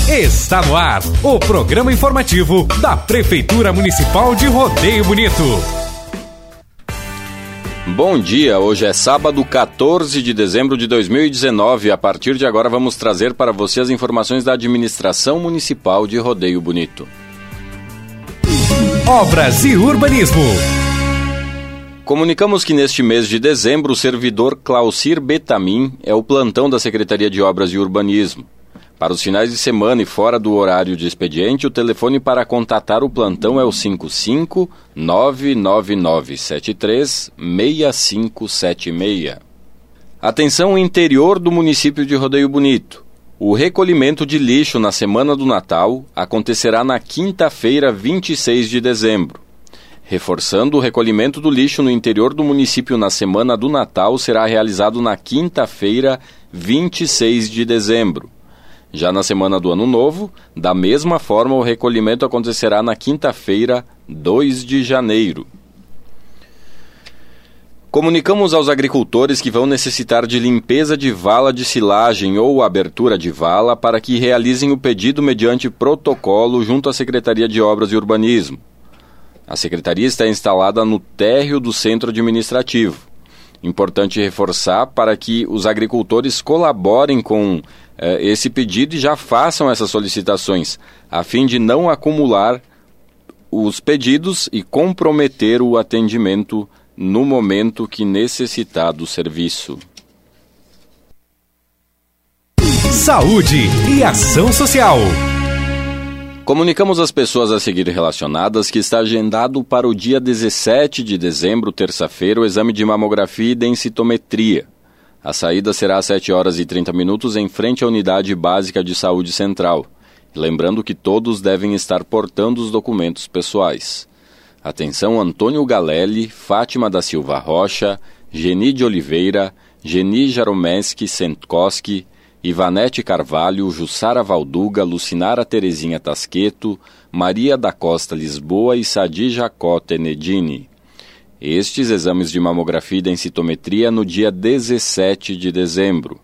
Está no ar o programa informativo da Prefeitura Municipal de Rodeio Bonito. Bom dia, hoje é sábado 14 de dezembro de 2019. A partir de agora vamos trazer para você as informações da Administração Municipal de Rodeio Bonito. Obras e urbanismo. Comunicamos que neste mês de dezembro o servidor Claucir Betamin é o plantão da Secretaria de Obras e Urbanismo. Para os finais de semana e fora do horário de expediente, o telefone para contatar o plantão é o 55-99973-6576. Atenção interior do município de Rodeio Bonito. O recolhimento de lixo na Semana do Natal acontecerá na quinta-feira, 26 de dezembro. Reforçando, o recolhimento do lixo no interior do município na Semana do Natal será realizado na quinta-feira, 26 de dezembro. Já na semana do Ano Novo, da mesma forma, o recolhimento acontecerá na quinta-feira, 2 de janeiro. Comunicamos aos agricultores que vão necessitar de limpeza de vala de silagem ou abertura de vala para que realizem o pedido mediante protocolo junto à Secretaria de Obras e Urbanismo. A Secretaria está instalada no térreo do Centro Administrativo. Importante reforçar para que os agricultores colaborem com esse pedido e já façam essas solicitações, a fim de não acumular os pedidos e comprometer o atendimento no momento que necessitar do serviço. Saúde e ação social. Comunicamos às pessoas a seguir relacionadas que está agendado para o dia 17 de dezembro, terça-feira, o exame de mamografia e densitometria. A saída será às 7 horas e 30 minutos em frente à Unidade Básica de Saúde Central. Lembrando que todos devem estar portando os documentos pessoais. Atenção Antônio Galelli, Fátima da Silva Rocha, Geni de Oliveira, Geni Jaromeski Sentkoski, Ivanete Carvalho, Jussara Valduga, Lucinara Terezinha Tasqueto, Maria da Costa Lisboa e Sadi Jacó Tenedini. Estes exames de mamografia e densitometria no dia 17 de dezembro.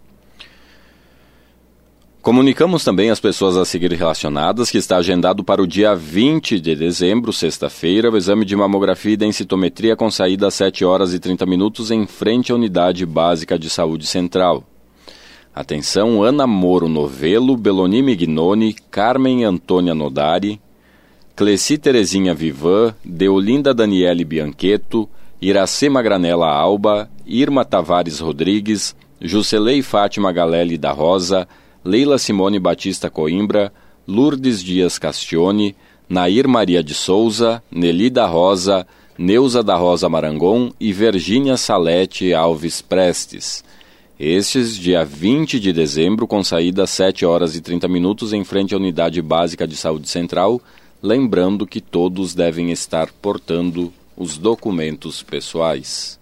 Comunicamos também às pessoas a seguir relacionadas que está agendado para o dia 20 de dezembro, sexta-feira, o exame de mamografia e densitometria com saída às 7 horas e 30 minutos em frente à Unidade Básica de Saúde Central. Atenção Ana Moro Novelo, Beloni Mignoni, Carmen Antônia Nodari, Cleci Terezinha Vivan, Deolinda Daniele Biancheto, Iracema Granella Alba, Irma Tavares Rodrigues, Juscelei Fátima Galelli da Rosa, Leila Simone Batista Coimbra, Lourdes Dias Castione, Nair Maria de Souza, Nelly da Rosa, Neuza da Rosa Marangon e Virgínia Salete Alves Prestes. Estes, dia 20 de dezembro, com saída às 7 horas e 30 minutos em frente à Unidade Básica de Saúde Central, lembrando que todos devem estar portando os documentos pessoais.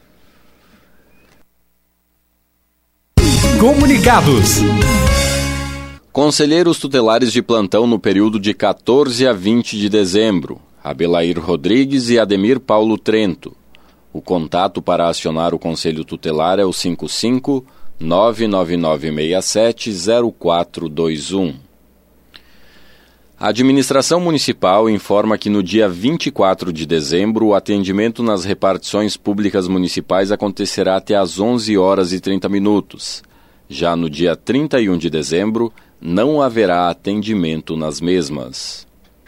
Comunicados. Conselheiros tutelares de plantão no período de 14 a 20 de dezembro, Abelair Rodrigues e Ademir Paulo Trento. O contato para acionar o Conselho Tutelar é o 55-99967-0421. A Administração Municipal informa que no dia 24 de dezembro o atendimento nas repartições públicas municipais acontecerá até às 11 horas e 30 minutos. Já no dia 31 de dezembro, não haverá atendimento nas mesmas.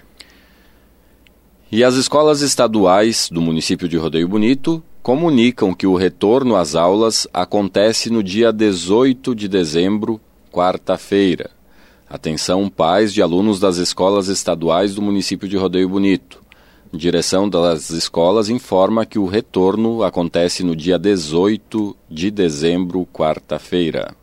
E as escolas estaduais do município de Rodeio Bonito comunicam que o retorno às aulas acontece no dia 18 de dezembro, quarta-feira. Atenção pais de alunos das escolas estaduais do município de Rodeio Bonito. Direção das escolas informa que o retorno acontece no dia 18 de dezembro, quarta-feira.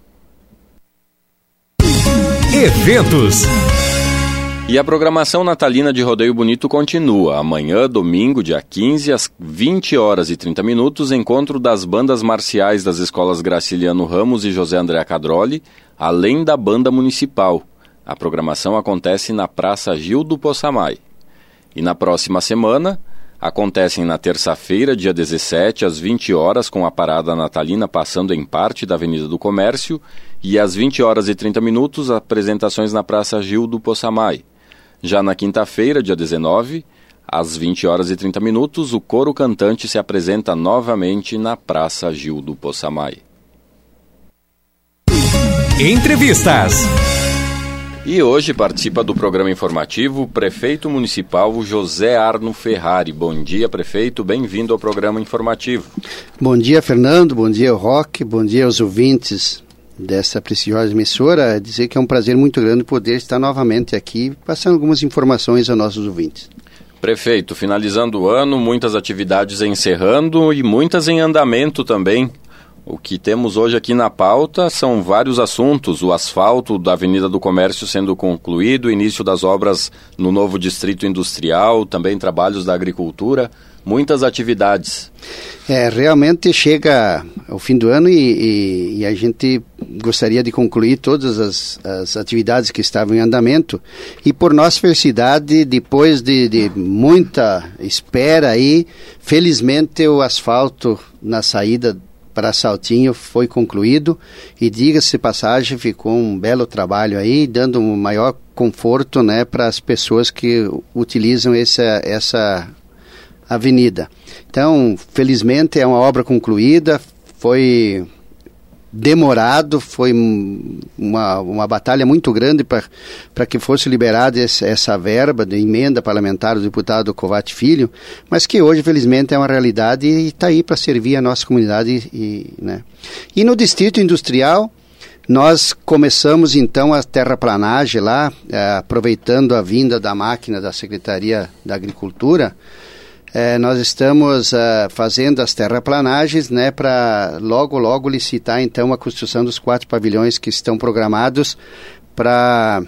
Eventos. E a programação natalina de Rodeio Bonito continua. Amanhã, domingo, dia 15, às 20 horas e 30 minutos, encontro das bandas marciais das escolas Graciliano Ramos e José André Cadroli, além da banda municipal. A programação acontece na Praça Gildo Possamay. E na próxima semana, acontecem na terça-feira, dia 17, às 20 horas, com a parada natalina passando em parte da Avenida do Comércio, E às 20 horas e 30 minutos, apresentações na Praça Gil do Possamay. Já na quinta-feira, dia 19, às 20 horas e 30 minutos, o coro cantante se apresenta novamente na Praça Gil do Possamay. Entrevistas. E hoje participa do programa informativo o prefeito municipal José Arno Ferrari. Bom dia, prefeito, bem-vindo ao programa informativo. Bom dia, Fernando, bom dia, Roque, bom dia aos ouvintes dessa prestigiosa emissora. Dizer que é um prazer muito grande poder estar novamente aqui, passando algumas informações aos nossos ouvintes. Prefeito, finalizando o ano, muitas atividades encerrando e muitas em andamento também. O que temos hoje aqui na pauta são vários assuntos: o asfalto da Avenida do Comércio sendo concluído, o início das obras no novo distrito industrial, também trabalhos da agricultura, muitas atividades. Realmente chega ao fim do ano e a gente gostaria de concluir todas as atividades que estavam em andamento. E por nossa felicidade, depois de muita espera aí, felizmente o asfalto na saída para Saltinho foi concluído e, diga-se de passagem, ficou um belo trabalho aí, dando um maior conforto, né, para as pessoas que utilizam essa avenida. Então, felizmente é uma obra concluída, foi demorado, foi uma batalha muito grande para que fosse liberada essa verba de emenda parlamentar do deputado Kovács Filho, mas que hoje, felizmente, é uma realidade e está aí para servir a nossa comunidade. Né? E no Distrito Industrial, nós começamos então a terraplanagem lá, aproveitando a vinda da máquina da Secretaria da Agricultura. Nós estamos fazendo as terraplanagens, né, para logo licitar então a construção dos 4 pavilhões que estão programados para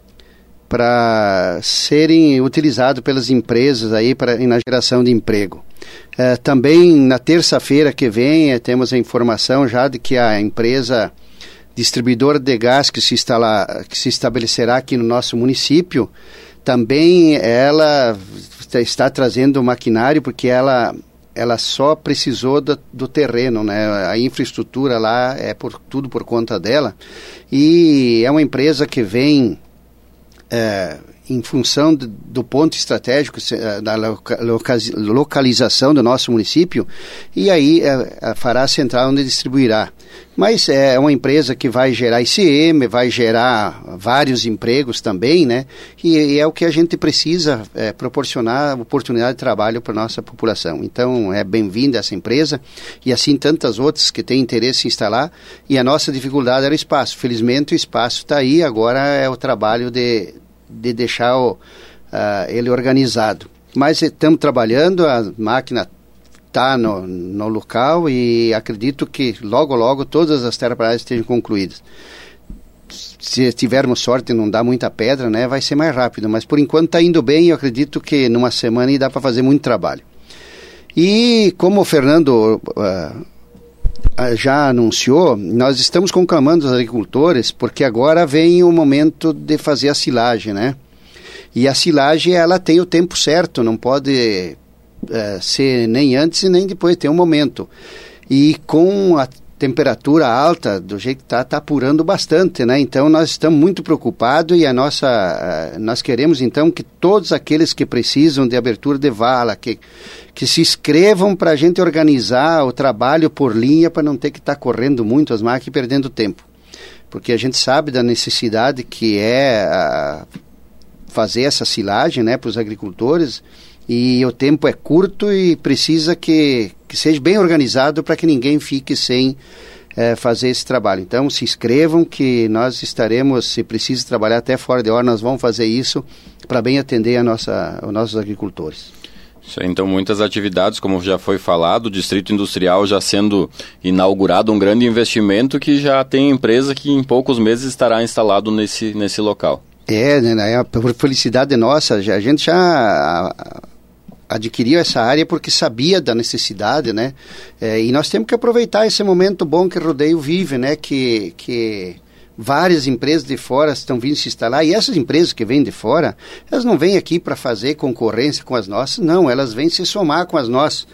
serem utilizados pelas empresas aí na geração de emprego. Também na terça-feira que vem temos a informação já de que a empresa distribuidora de gás que se estabelecerá aqui no nosso município, também ela está trazendo maquinário, porque ela só precisou do terreno, né? A infraestrutura lá é tudo por conta dela, e é uma empresa que vem em função do ponto estratégico da localização do nosso município, e aí fará a central onde distribuirá. Mas é uma empresa que vai gerar ICM, vai gerar vários empregos também, né? E é o que a gente precisa proporcionar oportunidade de trabalho para a nossa população. Então, é bem-vinda essa empresa e assim tantas outras que têm interesse em instalar, e a nossa dificuldade era o espaço. Felizmente o espaço está aí, agora é o trabalho de deixar ele organizado. Mas estamos trabalhando, a máquina está no local e acredito que logo todas as terraplanagens estejam concluídas. Se tivermos sorte e não dá muita pedra, né, vai ser mais rápido, mas por enquanto está indo bem e eu acredito que numa semana dá para fazer muito trabalho. E como o Fernando já anunciou, nós estamos conclamando os agricultores, porque agora vem o momento de fazer a silagem, né? E a silagem, ela tem o tempo certo, não pode ser nem antes e nem depois, tem um momento. E com a temperatura alta, do jeito que está apurando bastante, né? Então nós estamos muito preocupados e nós queremos então que todos aqueles que precisam de abertura de vala, que se inscrevam para a gente organizar o trabalho por linha, para não ter que estar correndo muito as máquinas e perdendo tempo. Porque a gente sabe da necessidade que é fazer essa silagem, né, para os agricultores, e o tempo é curto e precisa que seja bem organizado para que ninguém fique sem fazer esse trabalho. Então se inscrevam que nós estaremos, se precisa trabalhar até fora de hora, nós vamos fazer isso para bem atender os nossos agricultores. Então, muitas atividades, como já foi falado, o Distrito Industrial já sendo inaugurado, um grande investimento que já tem empresa que em poucos meses estará instalado nesse local. Por felicidade nossa, a gente já adquiriu essa área porque sabia da necessidade, né? E nós temos que aproveitar esse momento bom que o rodeio vive, né? Que várias empresas de fora estão vindo se instalar, e essas empresas que vêm de fora, elas não vêm aqui para fazer concorrência com as nossas, não, elas vêm se somar com as nossas.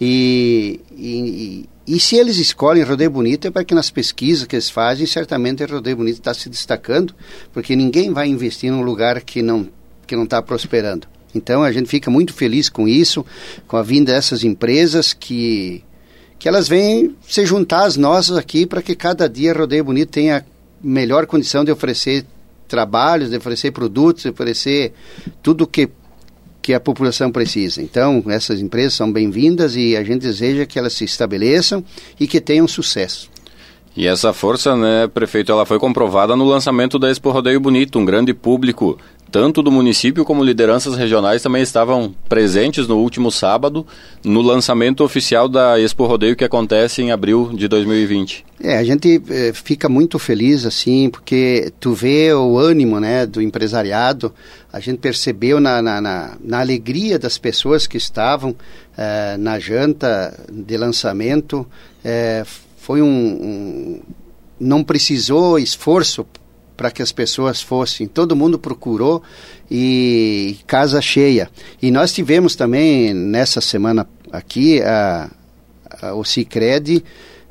E se eles escolhem Rodeio Bonito é porque nas pesquisas que eles fazem, certamente Rodeio Bonito está se destacando, porque ninguém vai investir num lugar que não está prosperando. Então a gente fica muito feliz com isso, com a vinda dessas empresas que elas vêm se juntar às nossas aqui para que cada dia Rodeio Bonito tenha melhor condição de oferecer trabalhos, de oferecer produtos, de oferecer tudo que a população precisa. Então, essas empresas são bem-vindas e a gente deseja que elas se estabeleçam e que tenham sucesso. E essa força, né, prefeito, ela foi comprovada no lançamento da Expo Rodeio Bonito. Um grande público, tanto do município como lideranças regionais, também estavam presentes no último sábado, no lançamento oficial da Expo Rodeio, que acontece em abril de 2020. A gente fica muito feliz, assim, porque tu vê o ânimo, né, do empresariado. A gente percebeu na alegria das pessoas que estavam na janta de lançamento. Foi não precisou esforço para que as pessoas fossem. Todo mundo procurou e casa cheia. E nós tivemos também, nessa semana aqui, o Sicredi,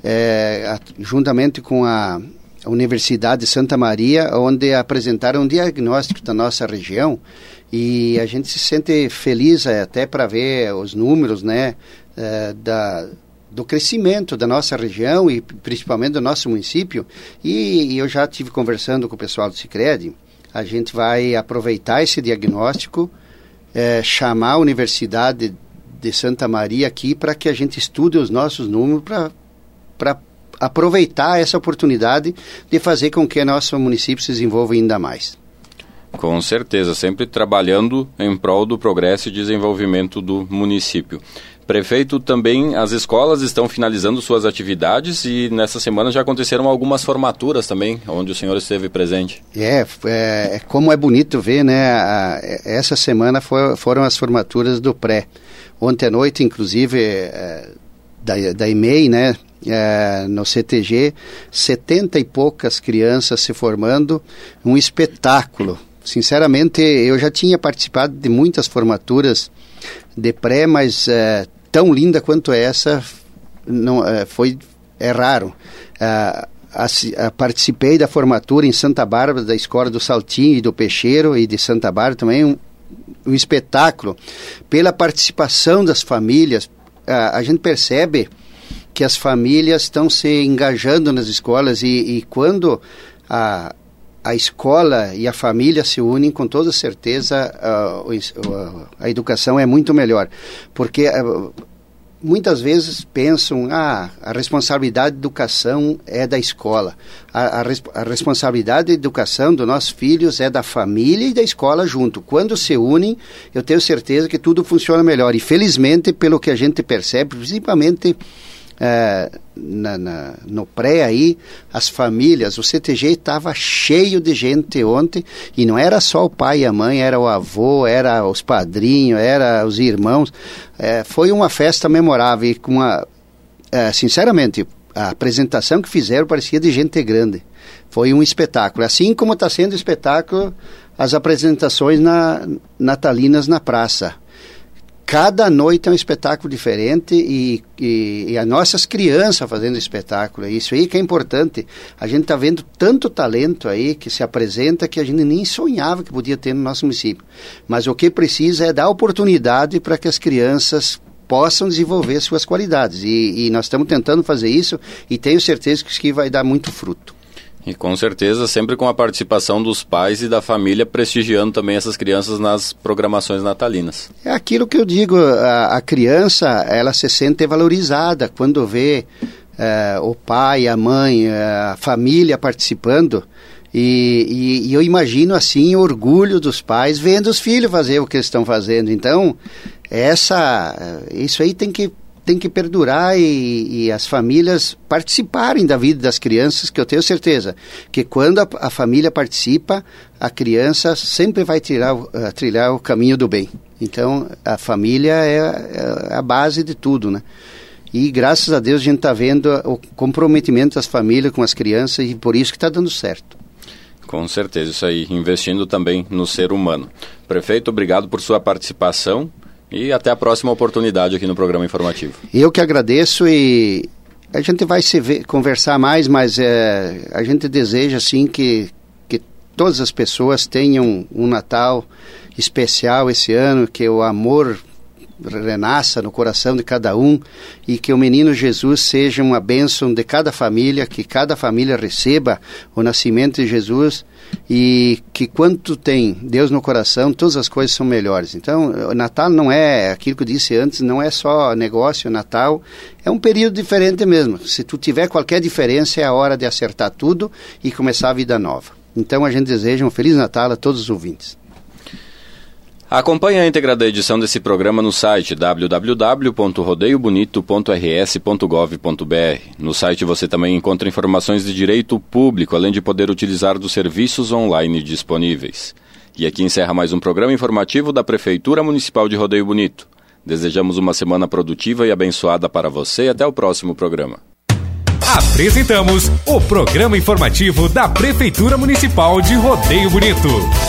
juntamente com a Universidade de Santa Maria, onde apresentaram um diagnóstico da nossa região, e a gente se sente feliz até para ver os números, né, do crescimento da nossa região e principalmente do nosso município. E eu já estive conversando com o pessoal do Sicredi. A gente vai aproveitar esse diagnóstico, chamar a Universidade de Santa Maria aqui para que a gente estude os nossos números para aproveitar essa oportunidade de fazer com que nosso município se desenvolva ainda mais. Com certeza, sempre trabalhando em prol do progresso e desenvolvimento do município. Prefeito, também as escolas estão finalizando suas atividades e nessa semana já aconteceram algumas formaturas também, onde o senhor esteve presente. Como é bonito ver, né? Essa semana foram as formaturas do pré. Ontem à noite, inclusive, da EMEI, né? No CTG, 70 e poucas crianças se formando, um espetáculo. Sinceramente, eu já tinha participado de muitas formaturas de pré, mas tão linda quanto essa é raro. Participei da formatura em Santa Bárbara, da Escola do Saltinho e do Peixeiro, e de Santa Bárbara também, um espetáculo. Pela participação das famílias, a gente percebe que as famílias estão se engajando nas escolas e quando a escola e a família se unem, com toda certeza a educação é muito melhor, porque muitas vezes pensam, a responsabilidade da educação é da escola, a responsabilidade da educação dos nossos filhos é da família e da escola junto. Quando se unem, eu tenho certeza que tudo funciona melhor, e felizmente, pelo que a gente percebe, principalmente no pré aí, as famílias, o CTG estava cheio de gente ontem, e não era só o pai e a mãe, era o avô, era os padrinhos, era os irmãos. Foi uma festa memorável, e sinceramente, a apresentação que fizeram parecia de gente grande. Foi um espetáculo, assim como está sendo espetáculo as apresentações natalinas na praça. Cada noite é um espetáculo diferente e as nossas crianças fazendo espetáculo. Isso aí que é importante. A gente está vendo tanto talento aí que se apresenta que a gente nem sonhava que podia ter no nosso município. Mas o que precisa é dar oportunidade para que as crianças possam desenvolver suas qualidades. E nós estamos tentando fazer isso e tenho certeza que isso vai dar muito fruto. E com certeza sempre com a participação dos pais e da família prestigiando também essas crianças nas programações natalinas. É aquilo que eu digo, a criança, ela se sente valorizada quando vê o pai, a mãe, a família participando, e eu imagino assim o orgulho dos pais vendo os filhos fazer o que eles estão fazendo. Então, isso aí tem que perdurar e as famílias participarem da vida das crianças, que eu tenho certeza que quando a família participa, a criança sempre vai trilhar o caminho do bem. Então, a família é a base de tudo, né? E graças a Deus a gente está vendo o comprometimento das famílias com as crianças e por isso que está dando certo. Com certeza, isso aí, investindo também no ser humano. Prefeito, obrigado por sua participação. E até a próxima oportunidade aqui no programa informativo. Eu que agradeço e a gente vai conversar mais, mas a gente deseja assim que todas as pessoas tenham um Natal especial esse ano, que o amor renasça no coração de cada um e que o menino Jesus seja uma bênção de cada família, que cada família receba o nascimento de Jesus e que quando tem Deus no coração, todas as coisas são melhores. Então, o Natal não é, aquilo que eu disse antes, não é só negócio, o Natal é um período diferente mesmo. Se tu tiver qualquer diferença, é a hora de acertar tudo e começar a vida nova. Então, a gente deseja um Feliz Natal a todos os ouvintes. Acompanhe a íntegra da edição desse programa no site www.rodeiobonito.rs.gov.br. No site você também encontra informações de direito público, além de poder utilizar dos serviços online disponíveis. E aqui encerra mais um programa informativo da Prefeitura Municipal de Rodeio Bonito. Desejamos uma semana produtiva e abençoada para você e até o próximo programa. Apresentamos o programa informativo da Prefeitura Municipal de Rodeio Bonito.